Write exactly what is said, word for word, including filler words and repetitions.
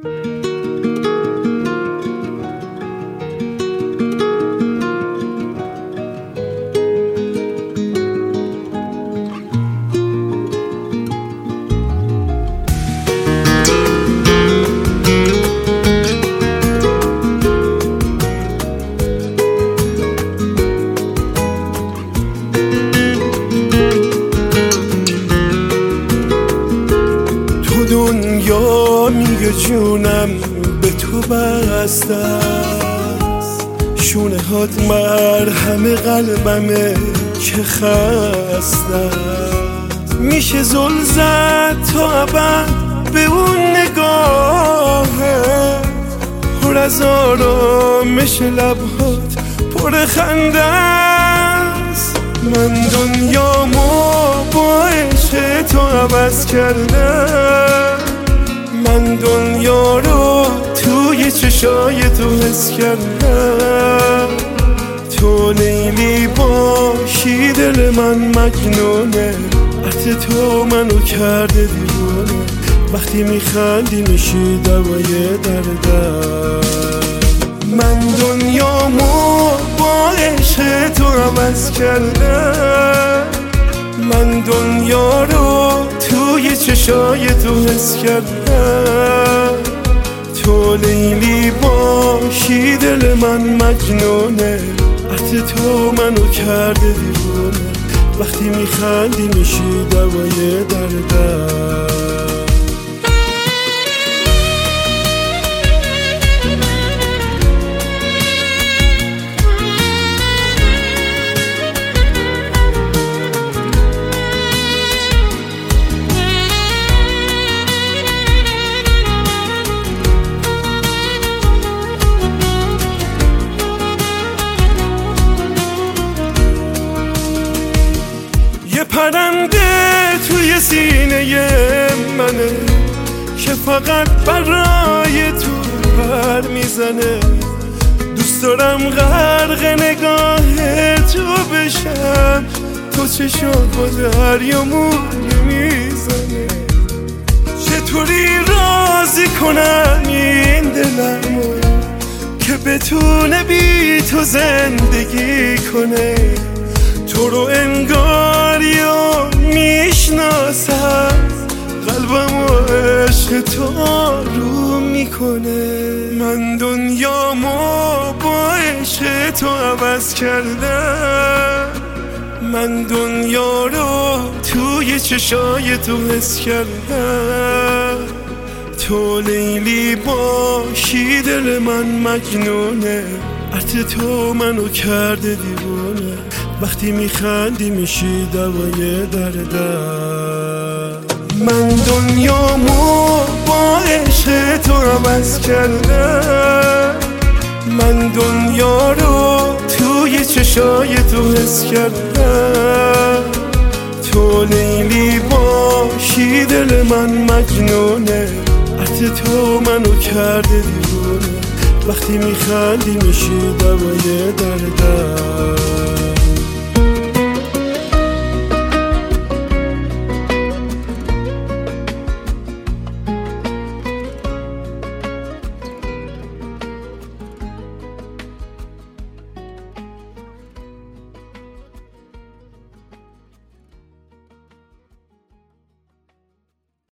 دنیا میگه جونم به تو بسته است، شونه هات مرهم قلبمه که خسته است. میشه زل زد تا ابد به اون نگاهت، پر از آرامش لبهات پر خنده است. من دنیامو با عشق تو عوض کردم، من دنیا رو توی چشای تو حس کردم. تو لیلی باشی دل من مجنونه، عطر تو منو کرده دیوانه. وقتی میخندی میشی دوای دردم. من دنیامو با عشق تو عوض کردم، من دنیا رو توی چشای تو حس کردم. تو لیلی باشی دل من مجنونه، عطر تو منو کرده دیوانه. وقتی میخندی میشی دوای دردم. پرنده توی سینه منه که فقط برای تو پر میزنه. دوست دارم غرق نگاه تو بشم، تو چشات با دریامون میزنه. چطوری راضی کنم این دلمو که بتونه بی تو زندگی کنه. تو رو انگاریا میشناسم، قلبم و عشق تو رو میکنه. من دنیامو با عشق تو عوض کردم، من دنیا رو توی چشای تو حس کردم. تو لیلی باشی دل من مجنونه، عطر تو منو کرده دیوانه. وقتی میخندی میشی دوای دردم. من دنیامو با عشق تو عوض کردم، من دنیا رو توی چشای تو حس کردم. تو لیلی باشی دل من مجنونه، عطر تو منو کرده دیوانه. وقتی میخندی میشی دوای دردم.